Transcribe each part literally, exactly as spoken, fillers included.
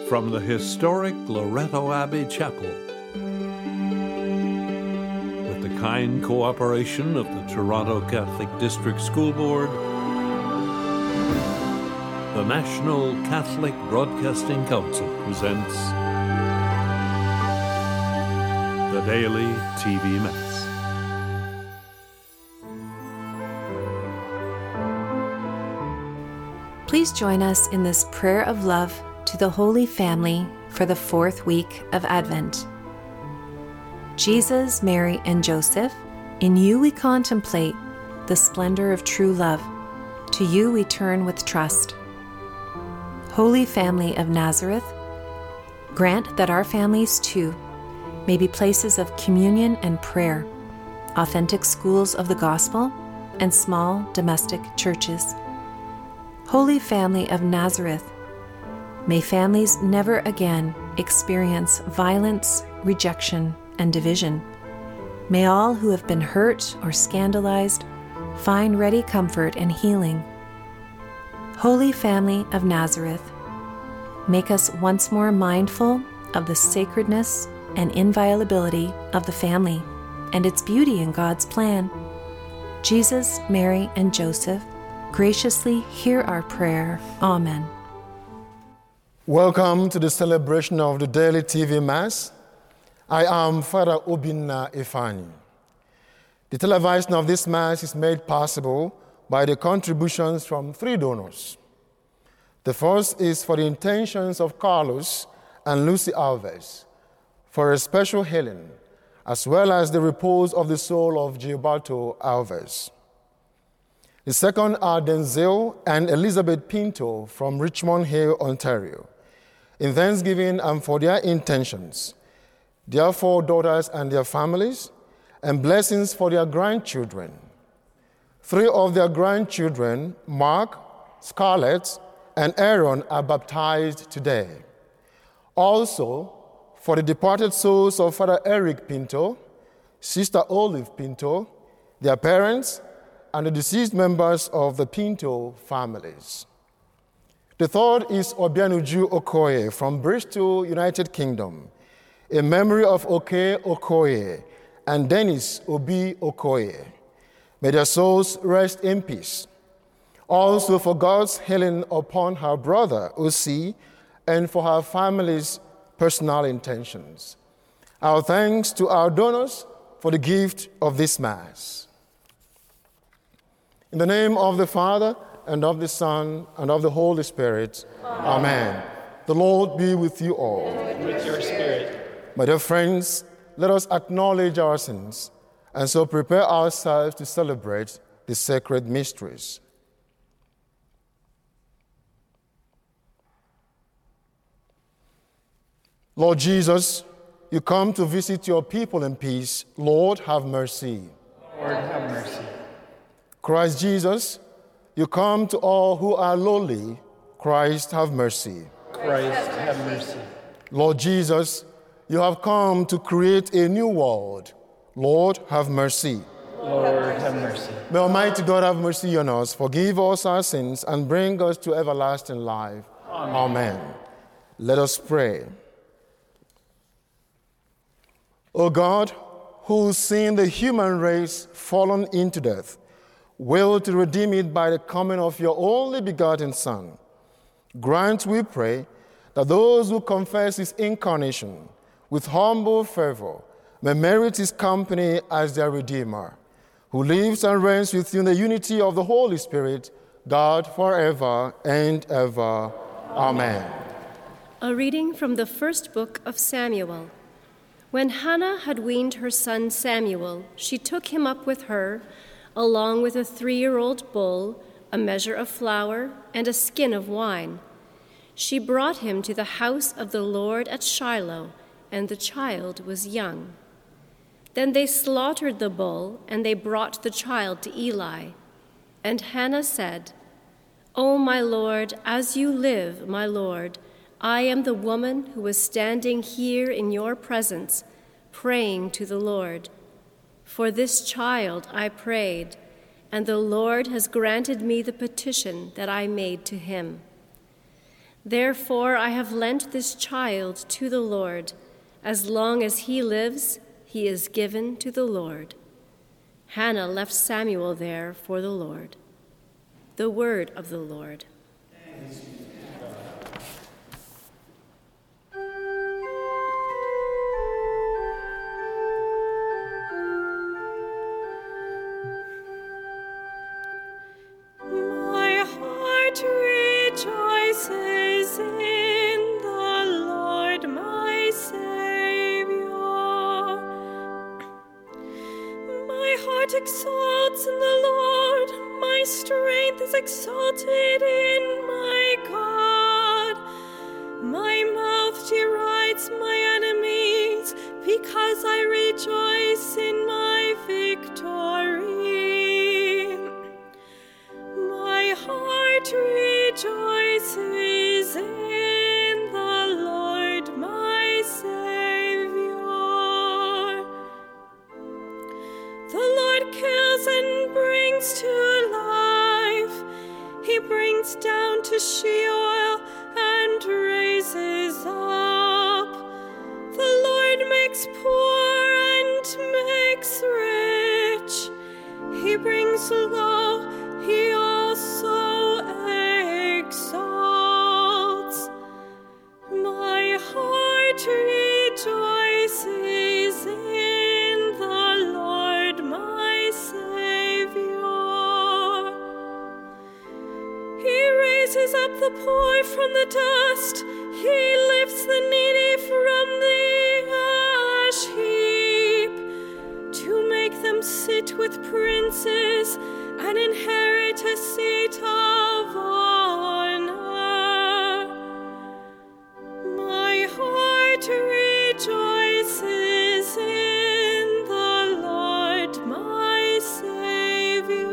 from the historic Loretto Abbey Chapel, with the kind cooperation of the Toronto Catholic District School Board, the National Catholic Broadcasting Council presents the Daily T V Mass. Please join us in this prayer of love to the Holy Family for the fourth week of Advent. Jesus, Mary, and Joseph, in you we contemplate the splendor of true love. To you we turn with trust. Holy Family of Nazareth, grant that our families too may be places of communion and prayer, authentic schools of the gospel, and small domestic churches. Holy Family of Nazareth, may families never again experience violence, rejection, and division. May all who have been hurt or scandalized find ready comfort and healing. Holy Family of Nazareth, make us once more mindful of the sacredness and inviolability of the family and its beauty in God's plan. Jesus, Mary, and Joseph, graciously hear our prayer. Amen. Welcome to the celebration of the Daily T V Mass. I am Father Obinna Ifani. The television of this Mass is made possible by the contributions from three donors. The first is for the intentions of Carlos and Lucy Alves for a special healing, as well as the repose of the soul of Gilberto Alves. The second are Denzel and Elizabeth Pinto from Richmond Hill, Ontario, in thanksgiving and for their intentions, their four daughters and their families, and blessings for their grandchildren. Three of their grandchildren, Mark, Scarlett, and Aaron, are baptized today. Also, for the departed souls of Father Eric Pinto, Sister Olive Pinto, their parents, and the deceased members of the Pinto families. The third is Obianuju Okoye from Bristol, United Kingdom, in memory of Oke Okoye and Dennis Obi Okoye. May their souls rest in peace. Also for God's healing upon her brother, Usi, and for her family's personal intentions. Our thanks to our donors for the gift of this Mass. In the name of the Father, and of the Son, and of the Holy Spirit. Amen. Amen. The Lord be with you all. And with your spirit. My dear friends, let us acknowledge our sins, and so prepare ourselves to celebrate the sacred mysteries. Lord Jesus, you come to visit your people in peace. Lord, have mercy. Lord, have mercy. Christ Jesus, you come to all who are lowly. Christ, have mercy. Christ, have mercy. Lord Jesus, you have come to create a new world. Lord, have mercy. Lord, have mercy. May Almighty God have mercy on us, forgive us our sins, and bring us to everlasting life. Amen. Amen. Let us pray. O God, who seen the human race fallen into death, will to redeem it by the coming of your only begotten Son. Grant, we pray, that those who confess his incarnation with humble fervor may merit his company as their Redeemer, who lives and reigns with you in the unity of the Holy Spirit, God forever and ever. Amen. A reading from the first book of Samuel. When Hannah had weaned her son Samuel, she took him up with her, along with a three-year-old bull, a measure of flour, and a skin of wine. She brought him to the house of the Lord at Shiloh, and the child was young. Then they slaughtered the bull, and they brought the child to Eli. And Hannah said, "O my Lord, as you live, my Lord, I am the woman who was standing here in your presence, praying to the Lord. For this child I prayed, and the Lord has granted me the petition that I made to him." Therefore I have lent this child to the Lord. As long as he lives, he is given to the Lord." Hannah left Samuel there for the Lord. The word of the Lord. Thanks be to God. My heart rejoices in the Lord, my Savior. My heart exalts in the Lord, my strength is exalted in my God. My mouth derides my enemies, because I rejoice in my victory. My heart rejoices in the Lord, my Savior. The Lord kills and brings to life. He brings down to Sheol and raises up. The Lord makes poor and makes rich. He brings low, he also exalts. My heart rejoices in the Lord, my Savior. He raises up the poor from the dust. He lifts the needy from the ash heap, to make them sit with princes and inherit a seat of honor. My heart rejoices in the Lord, my Savior.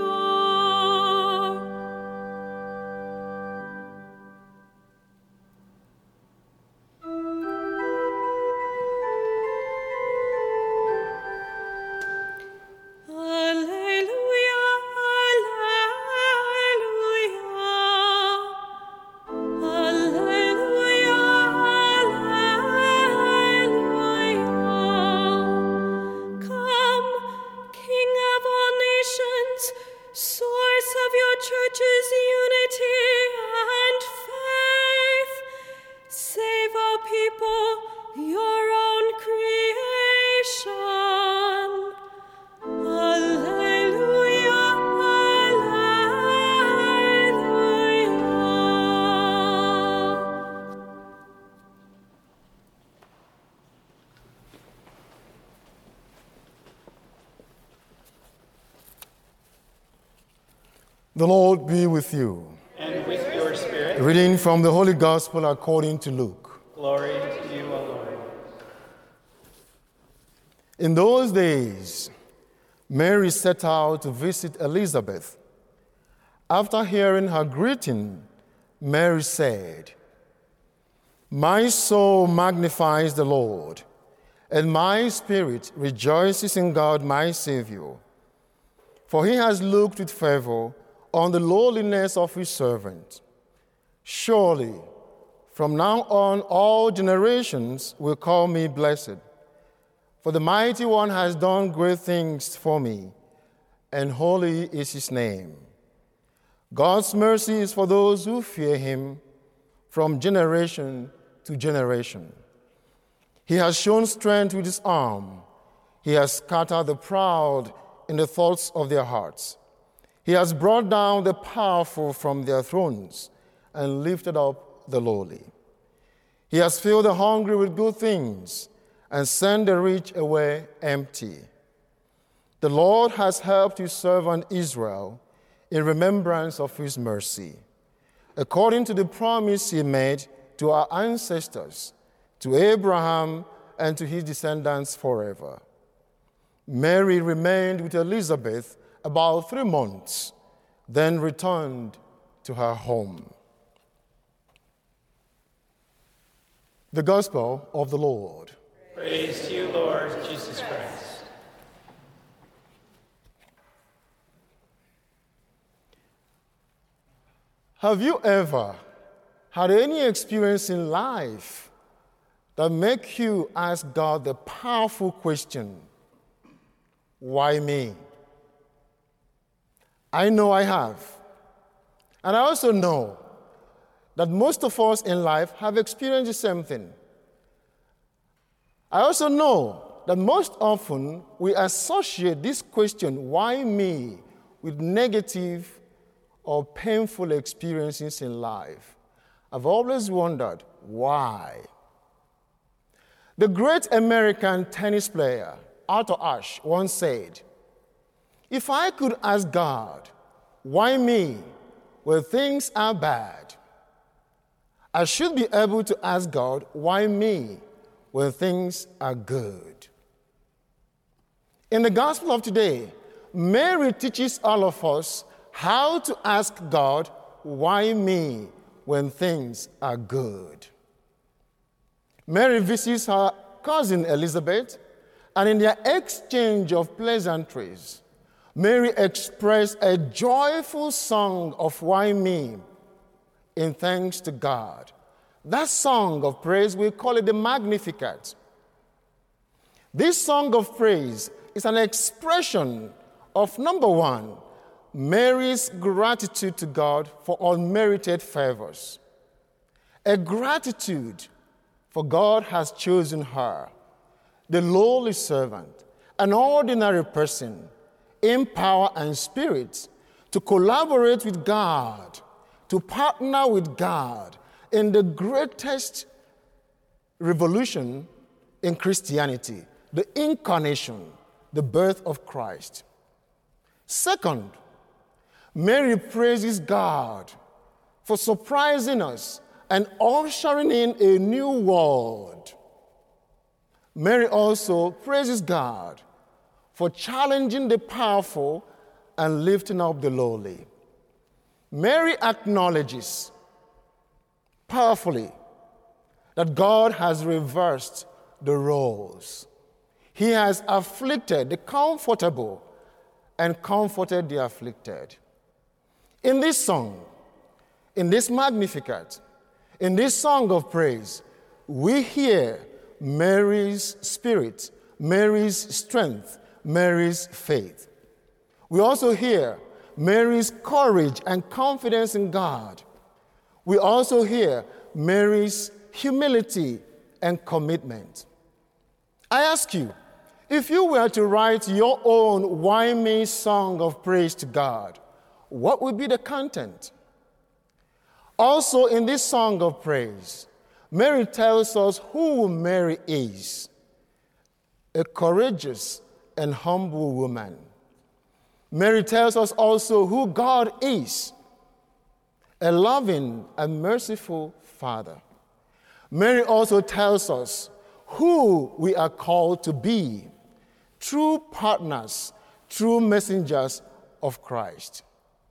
Church's unity and faith. Save, O people, your own creation. Alleluia, alleluia. The Lord be with you. And with your spirit. Reading from the Holy Gospel according to Luke. Glory to you, O Lord. In those days, Mary set out to visit Elizabeth. After hearing her greeting, Mary said, "My soul magnifies the Lord, and my spirit rejoices in God my Savior. For he has looked with favor on the lowliness of his servant. Surely, from now on, all generations will call me blessed. For the Mighty One has done great things for me, and holy is his name. God's mercy is for those who fear him from generation to generation. He has shown strength with his arm. He has scattered the proud in the thoughts of their hearts. He has brought down the powerful from their thrones and lifted up the lowly. He has filled the hungry with good things and sent the rich away empty. The Lord has helped his servant Israel in remembrance of his mercy, according to the promise he made to our ancestors, to Abraham and to his descendants forever." Mary remained with Elizabeth about three months, then returned to her home. The Gospel of the Lord. Praise to you, Lord Jesus Christ. Have you ever had any experience in life that make you ask God the powerful question, why me? I know I have. And I also know that most of us in life have experienced the same thing. I also know that most often we associate this question, why me, with negative or painful experiences in life. I've always wondered, why? The great American tennis player, Arthur Ashe, once said, if I could ask God, why me, when things are bad, I should be able to ask God, why me, when things are good? In the gospel of today, Mary teaches all of us how to ask God, why me, when things are good? Mary visits her cousin Elizabeth, and in their exchange of pleasantries, Mary expressed a joyful song of why me in thanks to God. That song of praise, we call it the Magnificat. This song of praise is an expression of, number one, Mary's gratitude to God for unmerited favors. A gratitude for God has chosen her, the lowly servant, an ordinary person, in power and spirit, to collaborate with God, to partner with God in the greatest revolution in Christianity, the incarnation, the birth of Christ. Second, Mary praises God for surprising us and ushering in a new world. Mary also praises God for challenging the powerful and lifting up the lowly. Mary acknowledges powerfully that God has reversed the roles. He has afflicted the comfortable and comforted the afflicted. In this song, in this Magnificat, in this song of praise, we hear Mary's spirit, Mary's strength, Mary's faith. We also hear Mary's courage and confidence in God. We also hear Mary's humility and commitment. I ask you, if you were to write your own why me song of praise to God, what would be the content? Also, in this song of praise, Mary tells us who Mary is: a courageous and humble woman. Mary tells us also who God is: a loving and merciful Father. Mary also tells us who we are called to be: true partners, true messengers of Christ.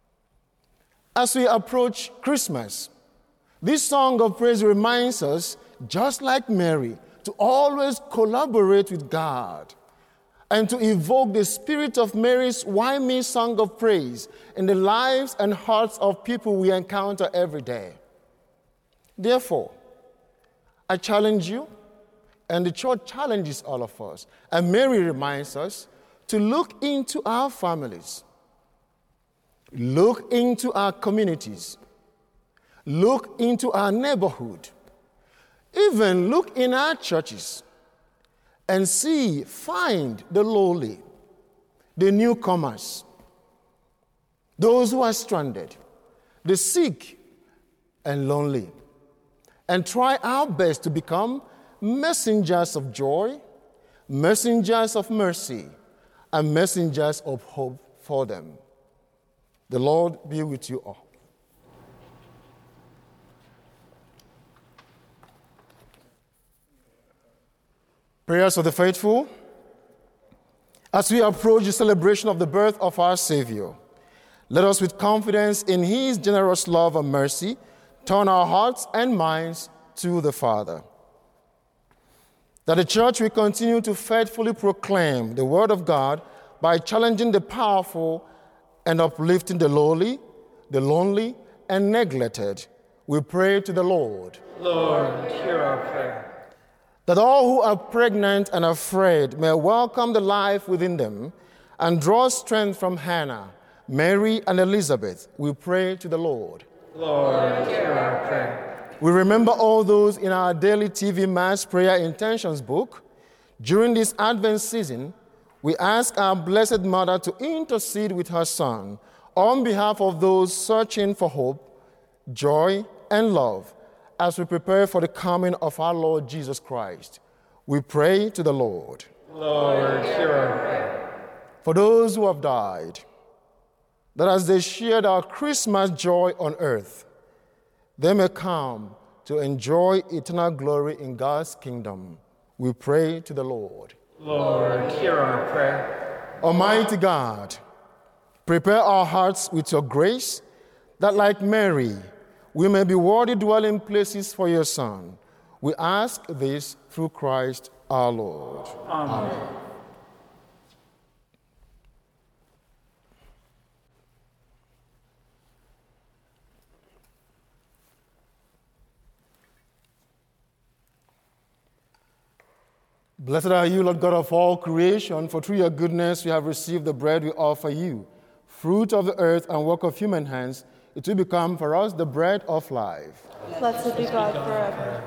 As we approach Christmas, this song of praise reminds us, just like Mary, to always collaborate with God and to evoke the spirit of Mary's Why Me song of praise in the lives and hearts of people we encounter every day. Therefore, I challenge you, and the church challenges all of us, and Mary reminds us to look into our families, look into our communities, look into our neighborhood, even look in our churches and see, find the lowly, the newcomers, those who are stranded, the sick and lonely, and try our best to become messengers of joy, messengers of mercy, and messengers of hope for them. The Lord be with you all. Prayers of the faithful. As we approach the celebration of the birth of our Savior, let us with confidence in His generous love and mercy turn our hearts and minds to the Father. That the church will continue to faithfully proclaim the word of God by challenging the powerful and uplifting the lowly, the lonely, and neglected, We pray to the Lord. Lord, hear our prayer. That all who are pregnant and afraid may welcome the life within them and draw strength from Hannah, Mary, and Elizabeth. We pray to the Lord. Lord, hear our prayer. We remember all those in our daily T V Mass Prayer Intentions book. During this Advent season, we ask our Blessed Mother to intercede with her Son on behalf of those searching for hope, joy, and love as we prepare for the coming of our Lord Jesus Christ. We pray to the Lord. Lord, hear our prayer. For those who have died, that as they shared our Christmas joy on earth, they may come to enjoy eternal glory in God's kingdom. We pray to the Lord. Lord, hear our prayer. Almighty God, prepare our hearts with your grace, that like Mary, we may be worthy dwelling places for your Son. We ask this through Christ our Lord. Amen. Amen. Blessed are you, Lord God of all creation, for through your goodness we have received the bread we offer you, fruit of the earth and work of human hands. It will become for us the bread of life. Blessed be God forever.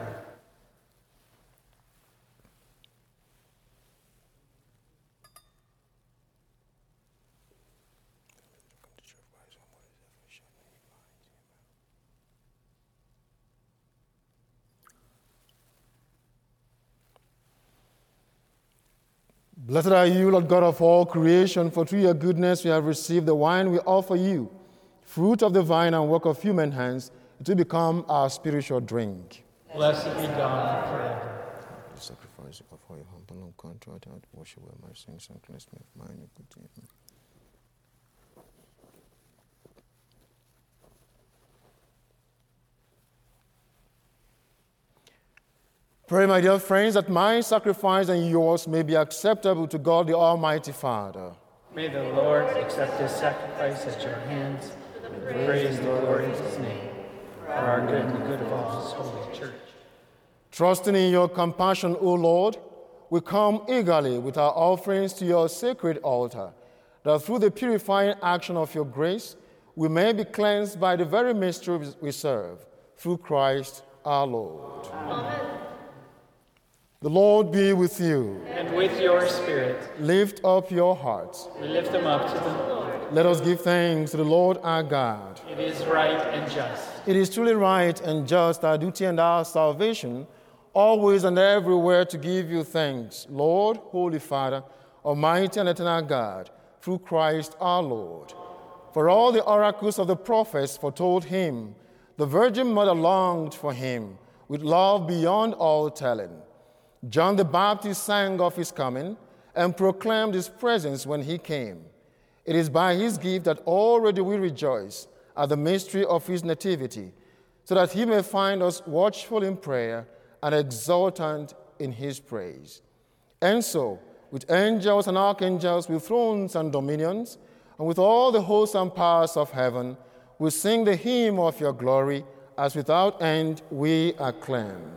Blessed are you, Lord God of all creation, for through your goodness we have received the wine we offer you, fruit of the vine and work of human hands. It will become our spiritual drink. Blessed be God forever. The sacrifice of all your humble and contrite heart, wash away my sins and cleanse me of my iniquity. Pray, my dear friends, that my sacrifice and yours may be acceptable to God the Almighty Father. May the Lord accept this sacrifice at your hands and praise the glory of his name, for our good and the good of all his holy church. Trusting in your compassion, O Lord, we come eagerly with our offerings to your sacred altar, that through the purifying action of your grace, we may be cleansed by the very mystery we serve, through Christ our Lord. Amen. The Lord be with you. And with your spirit. Lift up your hearts. We lift them up to the Lord. Let us give thanks to the Lord our God. It is right and just. It is truly right and just, our duty and our salvation, always and everywhere to give you thanks, Lord, Holy Father, Almighty and eternal God, through Christ our Lord. For all the oracles of the prophets foretold him, the Virgin Mother longed for him with love beyond all telling. John the Baptist sang of his coming and proclaimed his presence when he came. It is by his gift that already we rejoice at the mystery of his nativity, so that he may find us watchful in prayer and exultant in his praise. And so, with angels and archangels, with thrones and dominions, and with all the hosts and powers of heaven, we sing the hymn of your glory, as without end we acclaim.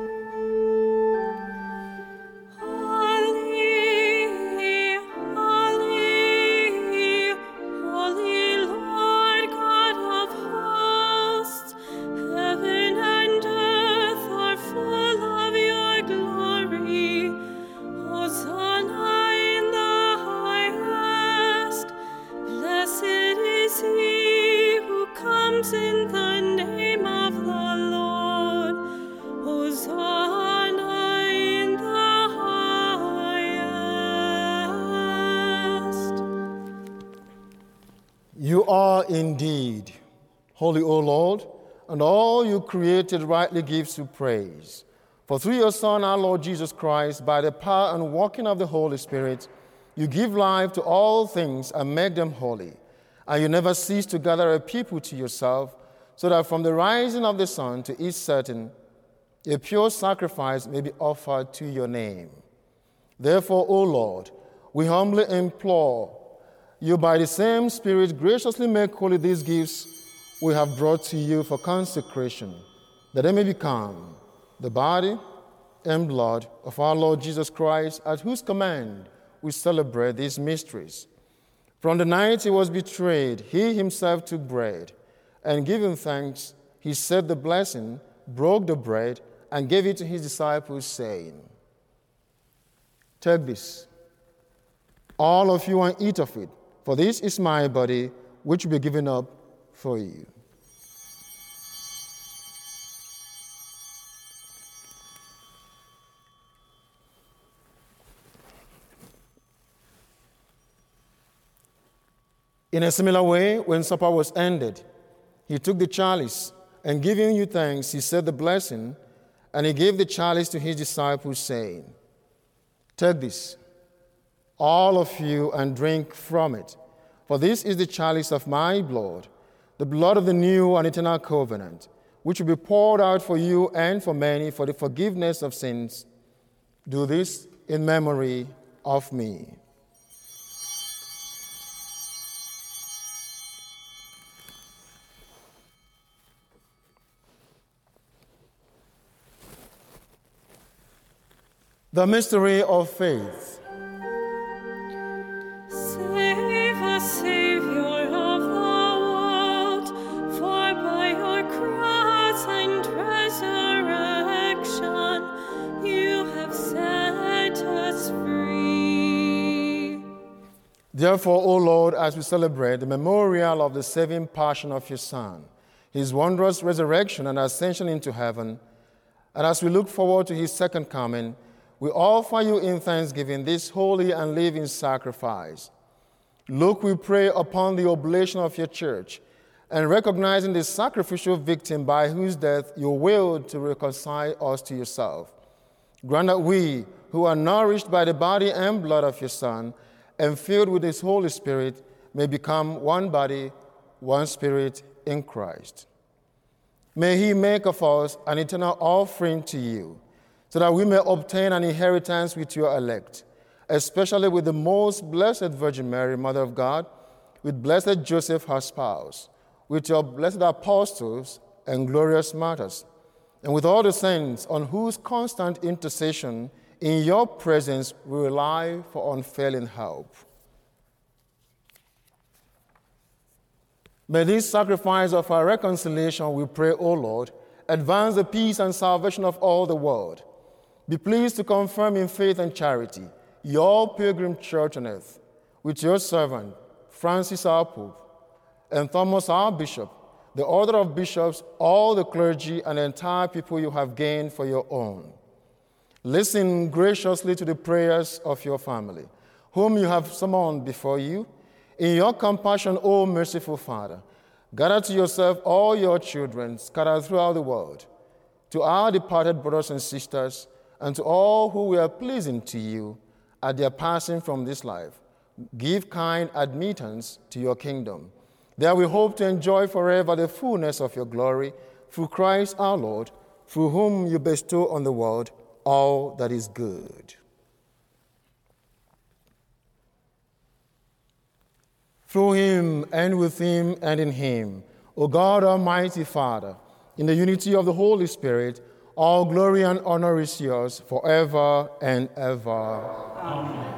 You are indeed holy, O Lord, and all you created rightly gives you praise. For through your Son, our Lord Jesus Christ, by the power and working of the Holy Spirit, you give life to all things and make them holy. And you never cease to gather a people to yourself, so that from the rising of the sun to its setting, a pure sacrifice may be offered to your name. Therefore, O Lord, we humbly implore you by the same Spirit graciously make holy these gifts we have brought to you for consecration, that they may become the body and blood of our Lord Jesus Christ, at whose command we celebrate these mysteries. From the night he was betrayed, he himself took bread, and giving thanks, he said the blessing, broke the bread, and gave it to his disciples, saying, "Take this, all of you, and eat of it, for this is my body, which will be given up for you." In a similar way, when supper was ended, he took the chalice, and giving you thanks, he said the blessing, and he gave the chalice to his disciples, saying, "Take this, all of you, and drink from it, for this is the chalice of my blood, the blood of the new and eternal covenant, which will be poured out for you and for many for the forgiveness of sins. Do this in memory of me." The mystery of faith. Save us, Savior of the world, for by your cross and resurrection you have set us free. Therefore, O Lord, as we celebrate the memorial of the saving passion of your Son, his wondrous resurrection and ascension into heaven, and as we look forward to his second coming, we offer you in thanksgiving this holy and living sacrifice. Look, we pray, upon the oblation of your church, and recognizing the sacrificial victim by whose death you willed to reconcile us to yourself. Grant that we, who are nourished by the body and blood of your Son, and filled with his Holy Spirit, may become one body, one spirit in Christ. May he make of us an eternal offering to you, so that we may obtain an inheritance with your elect, especially with the most blessed Virgin Mary, Mother of God, with blessed Joseph, her spouse, with your blessed apostles and glorious martyrs, and with all the saints on whose constant intercession in your presence we rely for unfailing help. May this sacrifice of our reconciliation, we pray, O Lord, advance the peace and salvation of all the world. Be pleased to confirm in faith and charity your pilgrim church on earth, with your servant, Francis our Pope, and Thomas our Bishop, the order of bishops, all the clergy, and the entire people you have gained for your own. Listen graciously to the prayers of your family, whom you have summoned before you. In your compassion, O merciful Father, gather to yourself all your children scattered throughout the world. To our departed brothers and sisters, and to all who were pleasing to you at their passing from this life, give kind admittance to your kingdom. There we hope to enjoy forever the fullness of your glory, through Christ our Lord, through whom you bestow on the world all that is good. Through him, and with him, and in him, O God, Almighty Father, in the unity of the Holy Spirit, all glory and honor is yours forever and ever. Amen.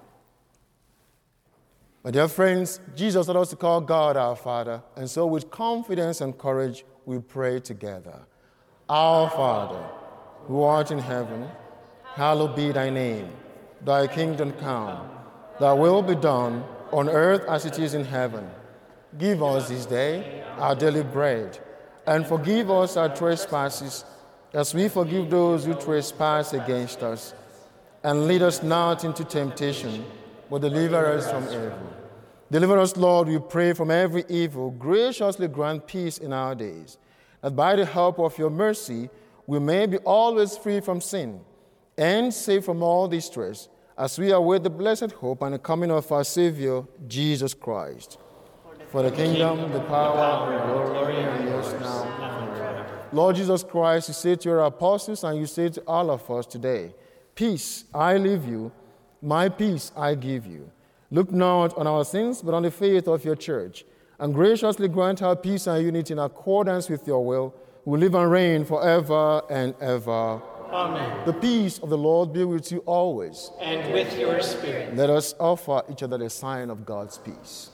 My dear friends, Jesus taught us to call God our Father, and so with confidence and courage we pray together. Our Father, who art in heaven, hallowed be thy name. Thy kingdom come, thy will be done on earth as it is in heaven. Give us this day our daily bread, and forgive us our trespasses, as we forgive those who trespass against us. And lead us not into temptation, but deliver us from evil. Deliver us, Lord, we pray, from every evil. Graciously grant peace in our days, that by the help of your mercy we may be always free from sin and safe from all distress, as we await the blessed hope and the coming of our Savior, Jesus Christ. For the kingdom, the power, and the glory are yours now and forever. Lord Jesus Christ, you say to your apostles, and you say to all of us today, peace I leave you, my peace I give you. Look not on our sins, but on the faith of your church, and graciously grant her peace and unity in accordance with your will, who live and reign forever and ever. Amen. The peace of the Lord be with you always. And with your spirit. Let us offer each other the sign of God's peace.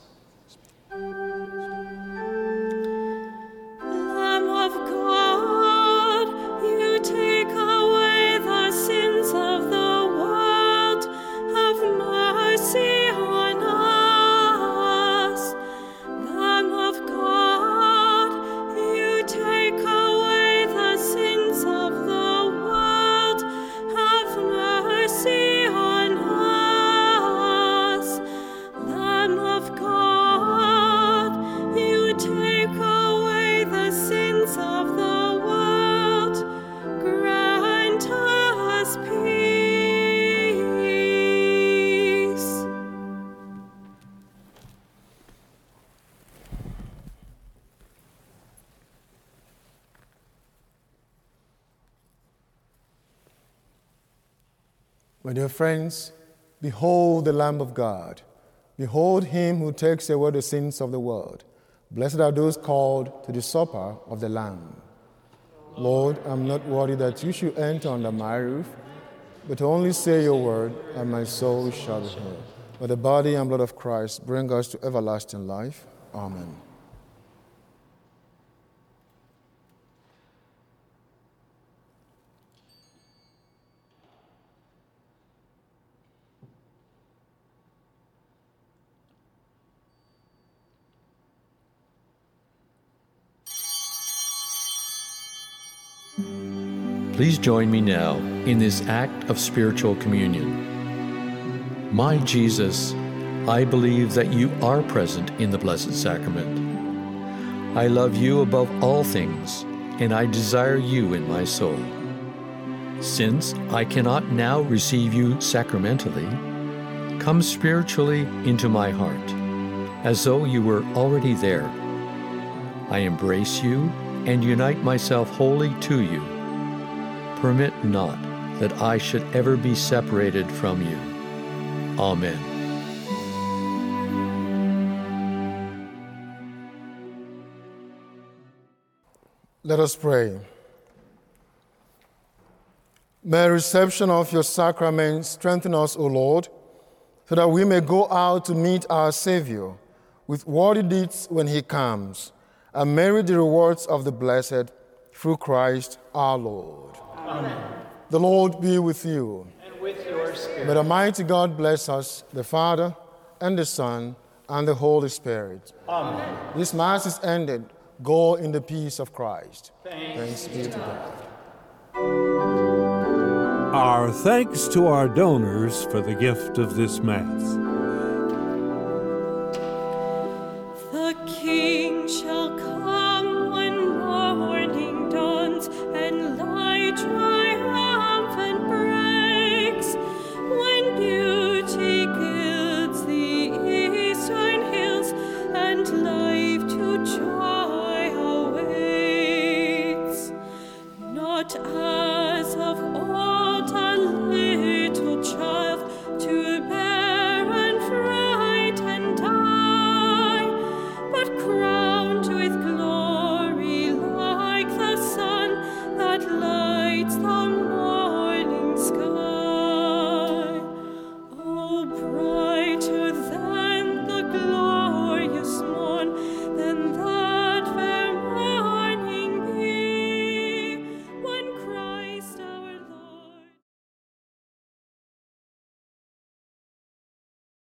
Lamb of God, you take away the sins of the world. Have mercy on us. Lamb of God, you take away the sins of the world. Have mercy on us. Lamb of God, you take away the sins of the world. Grant us peace. My dear friends, behold the Lamb of God. Behold him who takes away the sins of the world. Blessed are those called to the supper of the Lamb. Lord, I'm not worthy that you should enter under my roof, but only say your word, and my soul shall be healed. By the body and blood of Christ, bring us to everlasting life. Amen. Please join me now in this act of spiritual communion. My Jesus, I believe that you are present in the Blessed Sacrament. I love you above all things, and I desire you in my soul. Since I cannot now receive you sacramentally, come spiritually into my heart, as though you were already there. I embrace you and unite myself wholly to you. Permit not that I should ever be separated from you. Amen. Let us pray. May the reception of your sacrament strengthen us, O Lord, so that we may go out to meet our Savior with worthy deeds when he comes, and merit the rewards of the blessed through Christ our Lord. Amen. The Lord be with you. And with your spirit. May the mighty God bless us, the Father, and the Son, and the Holy Spirit. Amen. This Mass is ended. Go in the peace of Christ. Thanks, Thanks be to God. Our thanks to our donors for the gift of this Mass. The King shall come when morning dawns and light triumphant breaks, when beauty gilds the eastern hills and life to joy awaits. Not as of old